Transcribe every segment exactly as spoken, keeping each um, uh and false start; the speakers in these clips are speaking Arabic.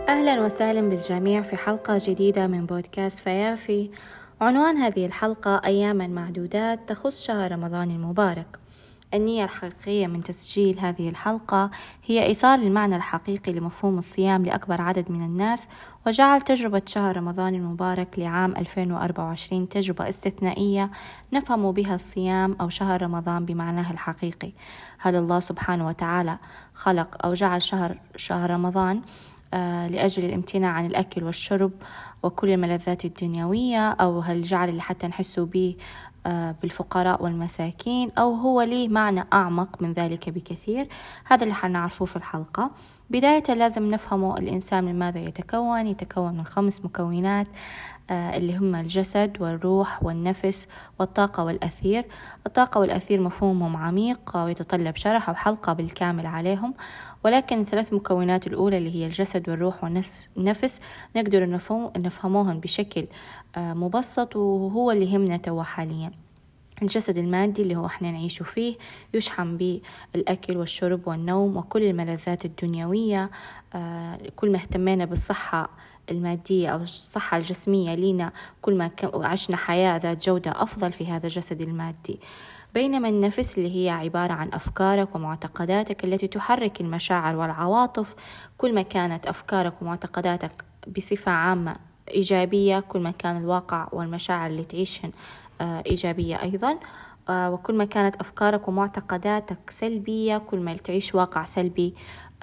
أهلا وسهلا بالجميع في حلقة جديدة من بودكاست فيافي. عنوان هذه الحلقة أياما معدودات تخص شهر رمضان المبارك. النية الحقيقية من تسجيل هذه الحلقة هي إيصال المعنى الحقيقي لمفهوم الصيام لأكبر عدد من الناس، وجعل تجربة شهر رمضان المبارك لعام ألفين وأربعة وعشرين تجربة استثنائية نفهم بها الصيام أو شهر رمضان بمعناه الحقيقي. هل الله سبحانه وتعالى خلق أو جعل شهر شهر رمضان آه لأجل الامتناع عن الأكل والشرب وكل الملذات الدنيوية، أو هل جعل لحتى نحسوا به آه بالفقراء والمساكين، أو هو ليه معنى أعمق من ذلك بكثير؟ هذا اللي حنعرفه في الحلقة. بداية لازم نفهمه الإنسان من ماذا يتكون. يتكون من خمس مكونات آه اللي هم الجسد والروح والنفس والطاقة والأثير. الطاقة والأثير مفهومهم عميق ويتطلب شرح أو حلقة بالكامل عليهم، ولكن الثلاث مكونات الأولى اللي هي الجسد والروح والنفس نقدر نفهموهم بشكل مبسط، وهو اللي يهمنا توا حاليا. الجسد المادي اللي هو احنا نعيش فيه يشحن بالأكل والشرب والنوم وكل الملذات الدنيوية. كل ما اهتمينا بالصحة المادية أو الصحة الجسمية لنا كل ما عشنا حياة ذات جودة أفضل في هذا الجسد المادي. بينما النفس اللي هي عبارة عن أفكارك ومعتقداتك التي تحرك المشاعر والعواطف. كل ما كانت أفكارك ومعتقداتك بصفة عامة إيجابية كل ما كان الواقع والمشاعر اللي تعيشهن إيجابية أيضا، وكل ما كانت أفكارك ومعتقداتك سلبية كل ما تعيش واقع سلبي.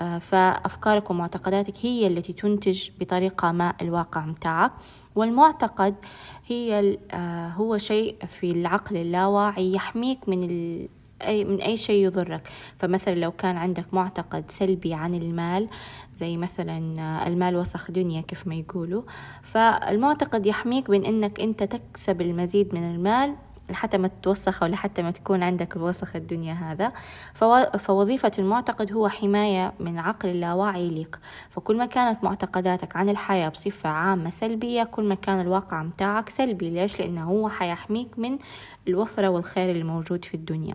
فأفكارك ومعتقداتك هي التي تنتج بطريقة ما الواقع متاعك. والمعتقد هي هو شيء في العقل اللاواعي يحميك من ال أي من أي شيء يضرك. فمثلا لو كان عندك معتقد سلبي عن المال، زي مثلا المال وسخ دنيا كيف ما يقولوا، فالمعتقد يحميك بين أنك أنت تكسب المزيد من المال لحتى ما تتوسخ أو لحتى ما تكون عندك الوسخ الدنيا هذا. فوظيفة المعتقد هو حماية من عقل اللاواعي لك. فكل ما كانت معتقداتك عن الحياة بصفة عامة سلبية كل ما كان الواقع متاعك سلبي. ليش؟ لأنه هو حيحميك من الوفرة والخير اللي موجود في الدنيا.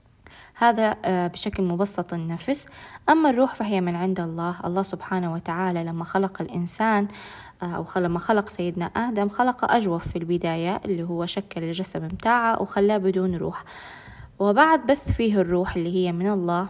هذا بشكل مبسط النفس. أما الروح فهي من عند الله. الله سبحانه وتعالى لما خلق الإنسان أو لما خلق سيدنا آدم خلق أجوف في البداية اللي هو شكل الجسم متاعه وخلاه بدون روح، وبعد بث فيه الروح اللي هي من الله.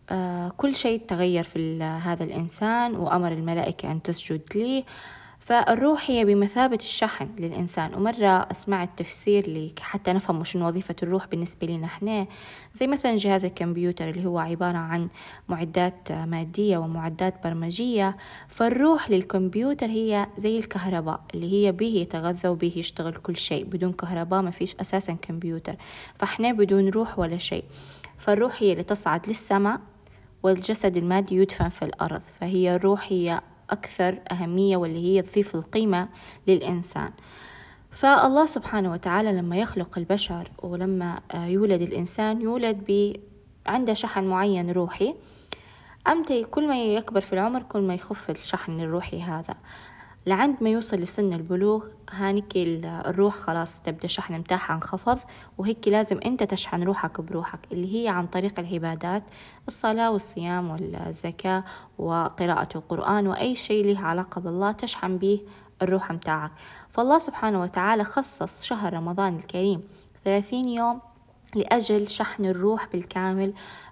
كل شيء تغير في هذا الإنسان وأمر الملائكة أن تسجد ليه. فالروح هي بمثابة الشحن للإنسان. ومرة سمعت تفسير لي حتى نفهم شنو وظيفة الروح بالنسبة لنا احنا، زي مثلا جهاز الكمبيوتر اللي هو عبارة عن معدات مادية ومعدات برمجية. فالروح للكمبيوتر هي زي الكهرباء اللي هي به يتغذى وبه يشتغل كل شيء. بدون كهرباء ما فيش أساسا كمبيوتر، فاحنا بدون روح ولا شيء. فالروح هي اللي تصعد للسماء والجسد المادي يدفن في الأرض. فهي الروح هي أكثر أهمية واللي هي تضيف القيمة للإنسان. فالله سبحانه وتعالى لما يخلق البشر ولما يولد الإنسان يولد ب عنده شحن معين روحي. أمتى كل ما يكبر في العمر كل ما يخف الشحن الروحي هذا لعند ما يوصل لسن البلوغ. هانيك الروح خلاص تبدأ شحن متاعها انخفض، وهيك لازم أنت تشحن روحك بروحك اللي هي عن طريق العبادات، الصلاة والصيام والزكاة وقراءة القرآن وأي شيء له علاقة بالله تشحن به الروح متاعك. فالله سبحانه وتعالى خصص شهر رمضان الكريم ثلاثين يوم لأجل شحن الروح بالكامل.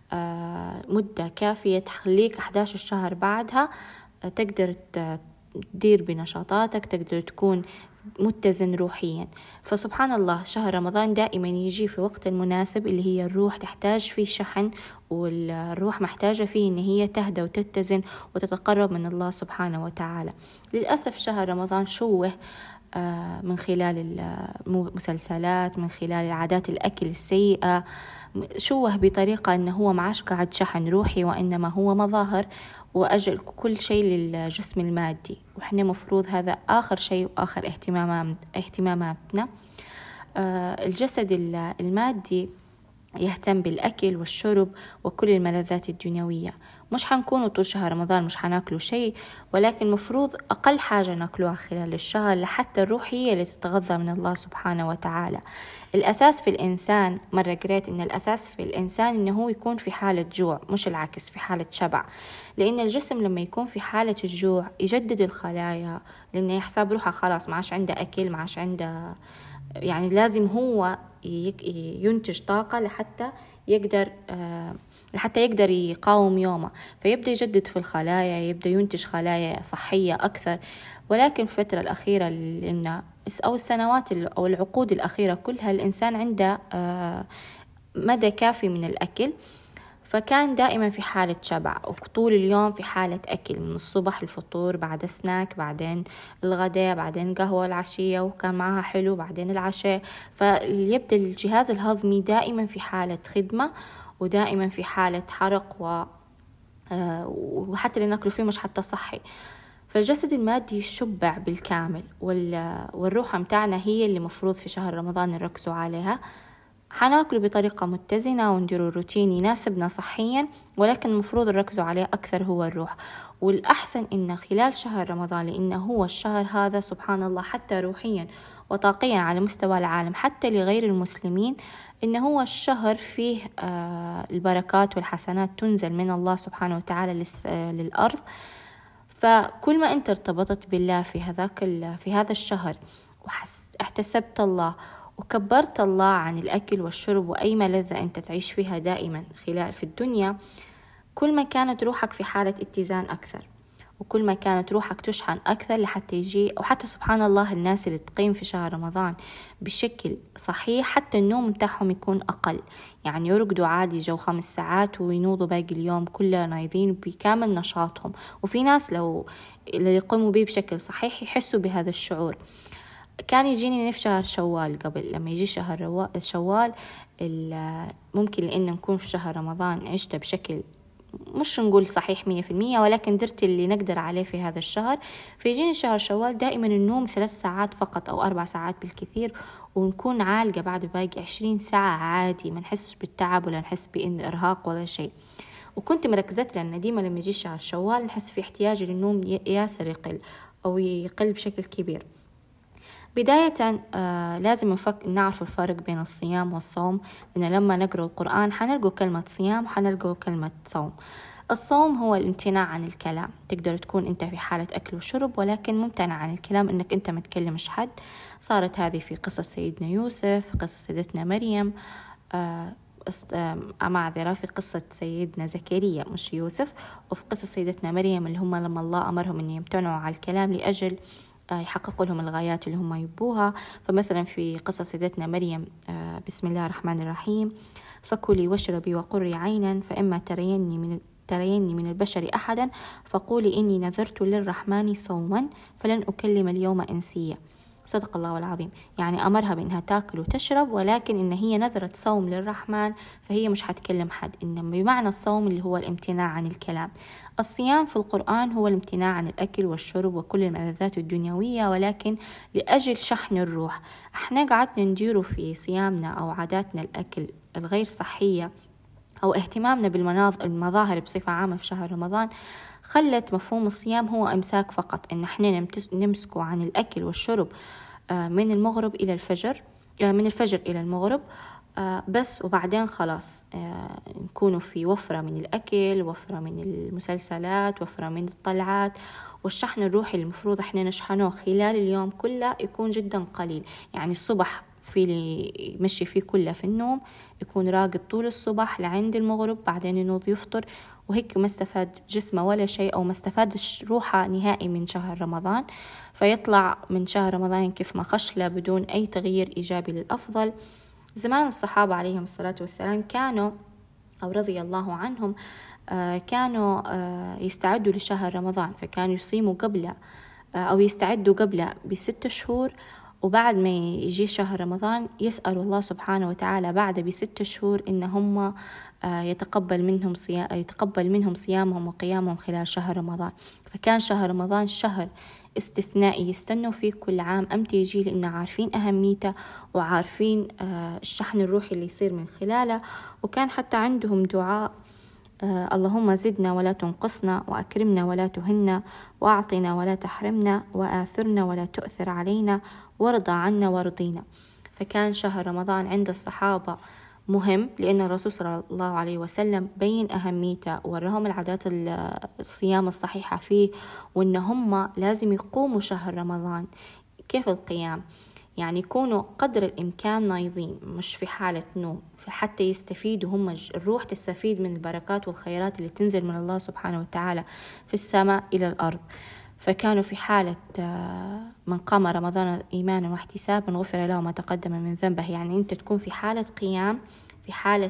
آه مدة كافية تخليك أحد عشر الشهر بعدها تقدر تدير بنشاطاتك، تقدر تكون متزن روحيا. فسبحان الله شهر رمضان دائما يجي في وقت المناسب اللي هي الروح تحتاج فيه شحن، والروح محتاجة فيه إن هي تهدى وتتزن وتتقرب من الله سبحانه وتعالى. للأسف شهر رمضان شوه من خلال المسلسلات، من خلال العادات الأكل السيئة، شوه بطريقة أنه هو معاش قاعد شحن روحي وإنما هو مظاهر وأجل كل شيء للجسم المادي. وإحنا مفروض هذا آخر شيء وآخر اهتماماتنا. الجسد المادي يهتم بالأكل والشرب وكل الملذات الدنيوية، مش حنكونوا طول شهر رمضان مش حناكلوا شيء، ولكن مفروض أقل حاجة ناكلوها خلال الشهر لحتى الروح هي اللي تتغذى من الله سبحانه وتعالى. الأساس في الإنسان، مرة قريت إن الأساس في الإنسان إنه هو يكون في حالة جوع مش العكس في حالة شبع، لأن الجسم لما يكون في حالة الجوع يجدد الخلايا، لأنه يحسب روحه خلاص ما عادش عنده أكل، ما عادش عنده، يعني لازم هو ينتج طاقة لحتى يقدر آه لحتى يقدر يقاوم يومه، فيبدأ يجدد في الخلايا، يبدأ ينتج خلايا صحية أكثر. ولكن الفترة الأخيرة لأن أو السنوات أو العقود الأخيرة كلها الإنسان عنده آه مدى كافي من الأكل، فكان دائما في حالة شبع وطول اليوم في حالة أكل، من الصبح الفطور، بعد سناك، بعدين الغداء، بعدين قهوة العشية وكان معها حلو، بعدين العشاء. فيبدأ الجهاز الهضمي دائما في حالة خدمة ودائما في حالة حرق و وحتى اللي ناكله فيه مش حتى صحي. فالجسد المادي يشبع بالكامل، والروح متاعنا هي اللي مفروض في شهر رمضان نركزوا عليها. حناكل بطريقة متزنة ونديروا روتين يناسبنا صحيا، ولكن المفروض نركزوا عليه أكثر هو الروح. والأحسن إن خلال شهر رمضان، لأنه هو الشهر هذا سبحان الله حتى روحيا وطاقيا على مستوى العالم حتى لغير المسلمين، إنه هو الشهر فيه آه البركات والحسنات تنزل من الله سبحانه وتعالى للأرض. فكل ما أنت ارتبطت بالله في هذاك في هذا الشهر واحتسبت الله وكبرت الله عن الأكل والشرب وأي ملذة أنت تعيش فيها دائما خلال في الدنيا، كل ما كانت روحك في حالة اتزان أكثر، وكل ما كانت روحك تشحن أكثر لحتى يجي. وحتى سبحان الله الناس اللي تقيم في شهر رمضان بشكل صحيح حتى النوم متاعهم يكون أقل، يعني يرقدوا عادي جو خمس ساعات وينوضوا باقي اليوم كله نايضين بكامل نشاطهم. وفي ناس لو اللي يقوموا به بشكل صحيح يحسوا بهذا الشعور. كان يجيني في شهر شوال قبل، لما يجي شهر شوال ممكن لأن نكون في شهر رمضان عشت بشكل مش نقول صحيح مية في المية، ولكن درت اللي نقدر عليه في هذا الشهر. فيجيني شهر شوال دائما النوم ثلاث ساعات فقط أو أربع ساعات بالكثير، ونكون عالقة بعد باقي عشرين ساعة عادي، ما نحسش بالتعب ولا نحس بإن إرهاق ولا شيء. وكنت مركزت لأن ديما لما يجي شهر شوال نحس في احتياج للنوم ياسر يقل أو يقل بشكل كبير. بداية آه لازم نفك... نعرف الفرق بين الصيام والصوم، لأن لما نقرأ القرآن حنلقوا كلمة صيام وحنلقوا كلمة صوم. الصوم هو الامتناع عن الكلام، تقدر تكون أنت في حالة أكل وشرب ولكن ممتنع عن الكلام، أنك أنت ما تكلمش حد. صارت هذه في قصة سيدنا يوسف، في قصة سيدتنا مريم، آه معذرة في قصة سيدنا زكريا مش يوسف، وفي قصة سيدتنا مريم اللي هم لما الله أمرهم أن يمتنعوا على الكلام لأجل يحققوا لهم الغايات اللي هم يبوها. فمثلا في قصة سيدتنا مريم بسم الله الرحمن الرحيم: فكلي واشربي وقري عينا فإما تريني من تريني من البشر أحدا فقولي إني نذرت للرحمن صوما فلن أكلم اليوم إنسيا. صدق الله العظيم. يعني أمرها بأنها تاكل وتشرب، ولكن إن هي نذرت صوم للرحمن فهي مش هتكلم حد، إنما بمعنى الصوم اللي هو الامتناع عن الكلام. الصيام في القرآن هو الامتناع عن الأكل والشرب وكل الملذات الدنيوية، ولكن لأجل شحن الروح. احنا قعدنا نديروا في صيامنا أو عاداتنا الأكل الغير صحية أو اهتمامنا بالمظاهر بصفة عامة في شهر رمضان خلت مفهوم الصيام هو إمساك فقط، إن احنا نمسكوا عن الأكل والشرب من المغرب إلى الفجر، من الفجر إلى المغرب بس، وبعدين خلاص نكونوا في وفرة من الأكل، وفرة من المسلسلات، وفرة من الطلعات، والشحن الروحي المفروض احنا نشحنه خلال اليوم كله يكون جدا قليل. يعني الصبح في اللي يمشي فيه كله في النوم، يكون راقد طول الصبح لعند المغرب، بعدين ينوض يفطر، وهيك ما استفاد جسمه ولا شيء أو ما استفادش روحه نهائي من شهر رمضان. فيطلع من شهر رمضان كيف ما خشله بدون أي تغيير إيجابي للأفضل. زمان الصحابة عليهم الصلاة والسلام كانوا أو رضي الله عنهم آه كانوا آه يستعدوا لشهر رمضان، فكانوا يصيموا قبله آه أو يستعدوا قبله بست شهور، وبعد ما يجي شهر رمضان يسألوا الله سبحانه وتعالى بعد بست شهور إن هم يتقبل منهم صيام يتقبل منهم صيامهم وقيامهم خلال شهر رمضان. فكان شهر رمضان شهر استثنائي يستنوا فيه كل عام أمتى يجي، لأن عارفين أهميته وعارفين الشحن الروحي اللي يصير من خلاله. وكان حتى عندهم دعاء آه اللهم زدنا ولا تنقصنا، وأكرمنا ولا تهنا، وأعطنا ولا تحرمنا، وآثرنا ولا تؤثر علينا، وارضى عنا وارضينا. فكان شهر رمضان عند الصحابة مهم، لأن الرسول صلى الله عليه وسلم بين أهميته ووراهم العادات الصيام الصحيحة فيه، وإن هم لازم يقوموا شهر رمضان. كيف القيام؟ يعني يكونوا قدر الإمكان نايضين، مش في حالة نوم، حتى يستفيدوا هم، الروح تستفيد من البركات والخيرات اللي تنزل من الله سبحانه وتعالى في السماء إلى الأرض. فكانوا في حالة من قام رمضان إيمانا واحتسابا غفر له ما تقدم من ذنبه. يعني أنت تكون في حالة قيام، في حالة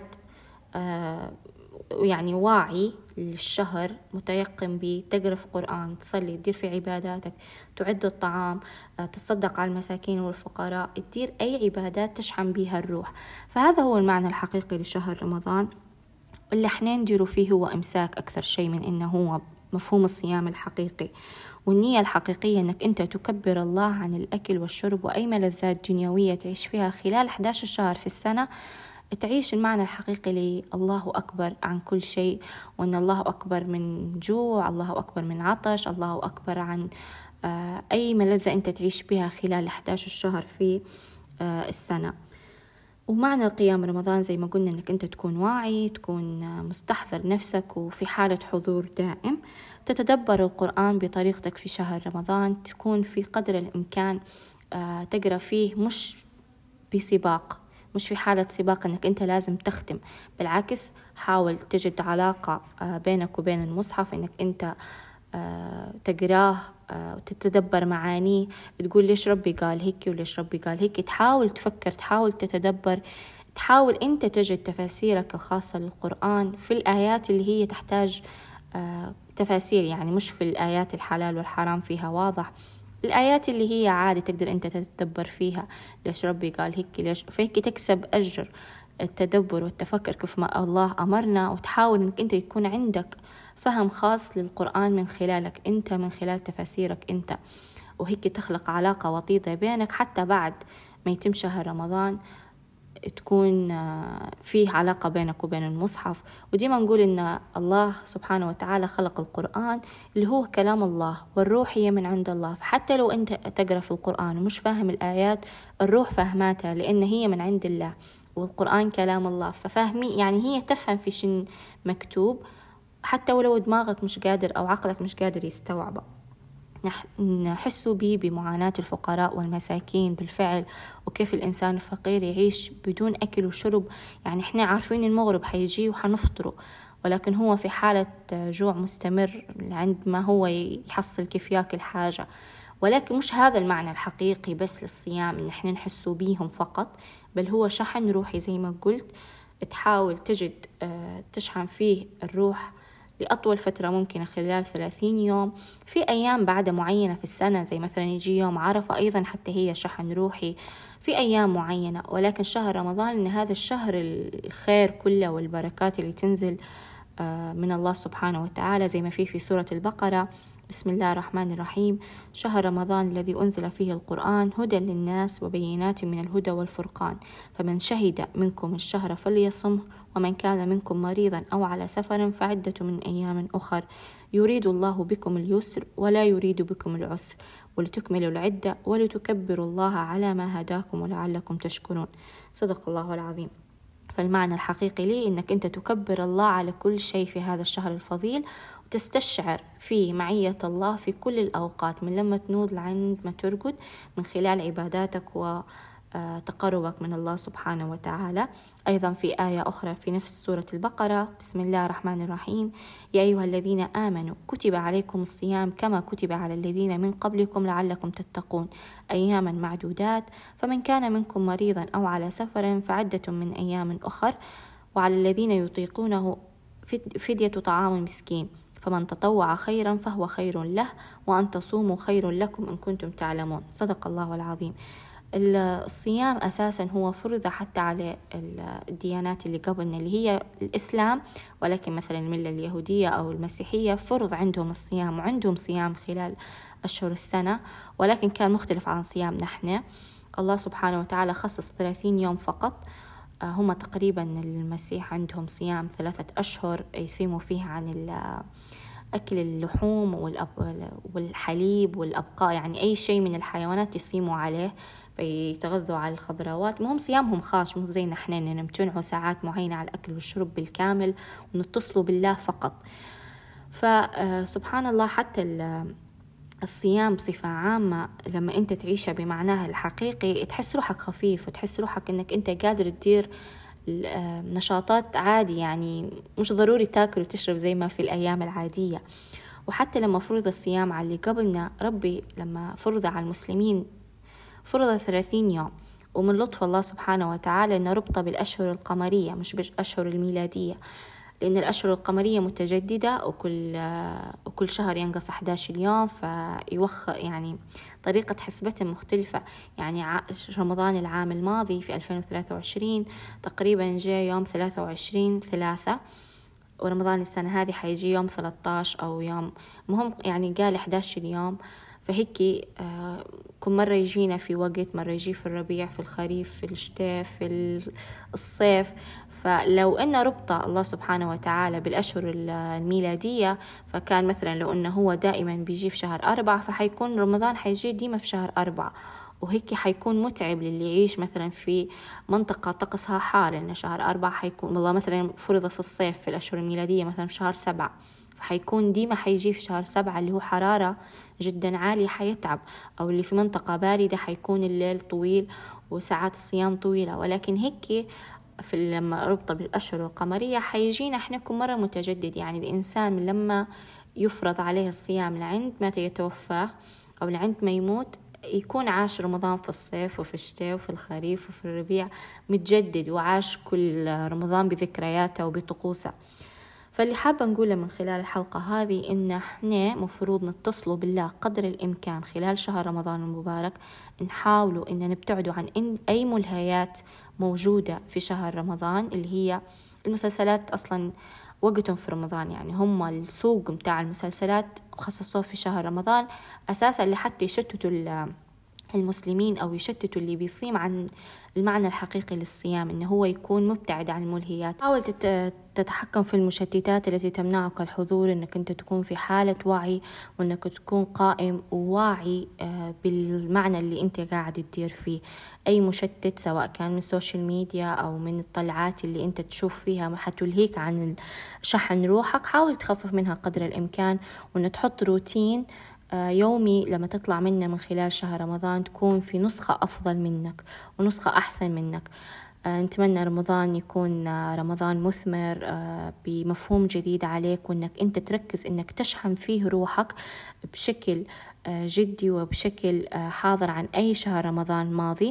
يعني واعي للشهر، متيقن به، تقرأ في قرآن، تصلي، تدير في عباداتك، تعد الطعام، تصدق على المساكين والفقراء، تدير أي عبادات تشحن بها الروح. فهذا هو المعنى الحقيقي لشهر رمضان، اللي احنا نديروا فيه هو إمساك أكثر شيء من إنه هو مفهوم الصيام الحقيقي. والنية الحقيقية أنك أنت تكبر الله عن الأكل والشرب وأي ملذات دنيوية تعيش فيها خلال أحد عشر شهر في السنة، تعيش المعنى الحقيقي لله أكبر عن كل شيء، وأن الله أكبر من جوع، الله أكبر من عطش، الله أكبر عن أي ملذة أنت تعيش بها خلال أحد عشر شهر في السنة. ومعنى قيام رمضان زي ما قلنا أنك أنت تكون واعي، تكون مستحضر نفسك وفي حالة حضور دائم، تتدبر القرآن بطريقتك في شهر رمضان، تكون في قدر الإمكان تقرأ فيه مش بسباق، مش في حالة سباق أنك أنت لازم تختم، بالعكس حاول تجد علاقة بينك وبين المصحف، أنك أنت تقراه وتتدبر معانيه، تقول ليش ربي قال هيك وليش ربي قال هيك، تحاول تفكر، تحاول تتدبر، تحاول أنت تجد تفاسيرك الخاصة للقرآن في الآيات اللي هي تحتاج تفاسير، يعني مش في الآيات الحلال والحرام فيها واضح، الآيات اللي هي عادي تقدر أنت تتدبر فيها، ليش ربي قال هيك ليش، فهيك تكسب أجر التدبر والتفكر كيف ما الله أمرنا، وتحاول أنك أنت يكون عندك فهم خاص للقرآن من خلالك أنت، من خلال تفاسيرك أنت، وهيك تخلق علاقة وطيدة بينك حتى بعد ما يتم شهر رمضان، تكون فيه علاقة بينك وبين المصحف. وديما نقول إن الله سبحانه وتعالى خلق القرآن اللي هو كلام الله، والروح هي من عند الله، فحتى لو أنت تقرأ في القرآن ومش فاهم الآيات، الروح فهماتها لأن هي من عند الله، والقرآن كلام الله، ففهمي يعني هي تفهم في شيء مكتوب حتى ولو دماغك مش قادر أو عقلك مش قادر يستوعبه. نحس به بمعاناة الفقراء والمساكين بالفعل، وكيف الإنسان الفقير يعيش بدون أكل وشرب. يعني إحنا عارفين المغرب حيجي وحنفطره، ولكن هو في حالة جوع مستمر عندما هو يحصل كيف يأكل حاجة. ولكن مش هذا المعنى الحقيقي بس للصيام إن إحنا نحسوا بيهم فقط، بل هو شحن روحي زي ما قلت، تحاول تجد تشحن فيه الروح لأطول فترة ممكنة خلال ثلاثين يوم، في أيام بعد معينة في السنة زي مثلا يجي يوم عرفة أيضا حتى هي شحن روحي في أيام معينة. ولكن شهر رمضان إن هذا الشهر الخير كله والبركات اللي تنزل من الله سبحانه وتعالى، زي ما فيه في سورة البقرة: بسم الله الرحمن الرحيم، شهر رمضان الذي أنزل فيه القرآن هدى للناس وبينات من الهدى والفرقان، فمن شهد منكم الشهر فليصمه، ومن كان منكم مريضا أو على سفر فعدة من أيام أخر، يريد الله بكم اليسر ولا يريد بكم العسر، ولتكملوا العدة ولتكبروا الله على ما هداكم ولعلكم تشكرون. صدق الله العظيم. فالمعنى الحقيقي لي إنك أنت تكبر الله على كل شيء في هذا الشهر الفضيل، وتستشعر في معية الله في كل الأوقات، من لما تنوض لعند ما ترقد، من خلال عباداتك وتقربك من الله سبحانه وتعالى. أيضا في آية أخرى في نفس سورة البقرة: بسم الله الرحمن الرحيم، يا أيها الذين آمنوا كتب عليكم الصيام كما كتب على الذين من قبلكم لعلكم تتقون، أياما معدودات، فمن كان منكم مريضا أو على سفر فعدة من أيام أخر، وعلى الذين يطيقونه فدية طعام مسكين، فمن تطوع خيرا فهو خير له، وأن تصوموا خير لكم إن كنتم تعلمون. صدق الله العظيم. الصيام أساسا هو فرض حتى على الديانات اللي قبلنا اللي هي الإسلام، ولكن مثلا الملة اليهودية أو المسيحية فرض عندهم الصيام، وعندهم صيام خلال أشهر السنة، ولكن كان مختلف عن صيام نحن. الله سبحانه وتعالى خصص ثلاثين يوم فقط هم تقريبا المسيح عندهم صيام ثلاثة أشهر يصيموا فيه عن أكل اللحوم والحليب والأبقاء، يعني أي شيء من الحيوانات يصيموا عليه، فيتغذوا على الخضروات. مهم صيامهم خاص، مو زينا احنا نمتنعوا ساعات معينة على الأكل والشرب بالكامل ونتصلوا بالله فقط. فسبحان الله حتى الصيام بصفة عامة لما أنت تعيشه بمعناها الحقيقي تحس روحك خفيف، وتحس روحك أنك أنت قادر تدير نشاطات عادي، يعني مش ضروري تاكل وتشرب زي ما في الأيام العادية. وحتى لما فرض الصيام على اللي قبلنا، ربي لما فرض على المسلمين فرض ثلاثين يوم، ومن لطف الله سبحانه وتعالى أنه ربطه بالأشهر القمرية مش بالأشهر الميلادية، لأن الأشهر القمرية متجددة وكل وكل شهر ينقص أحد عشر يوم، فيوخ يعني طريقة حسبتهم مختلفة. يعني رمضان العام الماضي في ألفين وثلاثة وعشرين تقريبا جاء يوم ثلاثة وعشرين ثلاثة، ورمضان السنة هذه حيجي يوم ثلاثة عشر أو يوم مهم يعني قال أحد عشر يوم. فهيك آه كل مرة يجينا في وقت، مرة يجي في الربيع، في الخريف، في الشتاء، في الصيف. فلو أن ربط الله سبحانه وتعالى بالأشهر الميلادية، فكان مثلا لو أنه هو دائما بيجي في شهر أربعة، فحيكون رمضان حيجي ديما في شهر أربعة، وهيك حيكون متعب للي يعيش مثلا في منطقة طقسها حار، لأن شهر أربعة حيكون والله مثلا فرض في الصيف في الأشهر الميلادية مثلا في شهر سبعة، فحيكون ديما حيجي في شهر سبعة اللي هو حرارة جدا عالية حيتعب، أو اللي في منطقة باردة حيكون الليل طويل وساعات الصيام طويلة. ولكن هيك في لما ربطه بالأشهر القمرية حيجينا احنا كل مرة متجدد. يعني الإنسان لما يفرض عليه الصيام لعند ما يتوفاه أو لعند ما يموت، يكون عاش رمضان في الصيف وفي الشتاء وفي الخريف وفي الربيع متجدد، وعاش كل رمضان بذكرياته وبطقوسه. فاللي حابة نقوله من خلال الحلقة هذه إن إحنا مفروض نتصلوا بالله قدر الإمكان خلال شهر رمضان المبارك، نحاولوا إن نبتعدوا عن إن أي ملهيات موجودة في شهر رمضان، اللي هي المسلسلات أصلا وقتهم في رمضان، يعني هم السوق متاع المسلسلات خصصوه في شهر رمضان أساسا لحتى يشتتوا المسلمين أو يشتتوا اللي بيصيم عن المعنى الحقيقي للصيام، إنه هو يكون مبتعد عن الملهيات. حاول تتحكم في المشتتات التي تمنعك الحضور، إنك أنت تكون في حالة وعي، وإنك تكون قائم وواعي بالمعنى اللي أنت قاعد تدير فيه. أي مشتت سواء كان من السوشيال ميديا أو من الطلعات اللي أنت تشوف فيها حتلهيك عن شحن روحك، حاول تخفف منها قدر الإمكان، وإن تحط روتين يومي لما تطلع منه من خلال شهر رمضان تكون في نسخة أفضل منك ونسخة أحسن منك. نتمنى رمضان يكون رمضان مثمر بمفهوم جديد عليك، وإنك أنت تركز إنك تشحن فيه روحك بشكل جدي وبشكل حاضر عن أي شهر رمضان ماضي.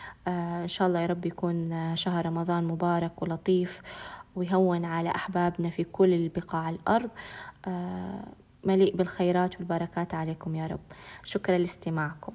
إن شاء الله يا رب يكون شهر رمضان مبارك ولطيف، ويهون على أحبابنا في كل البقاع الأرض، مليء بالخيرات والبركات عليكم يا رب. شكرا لاستماعكم.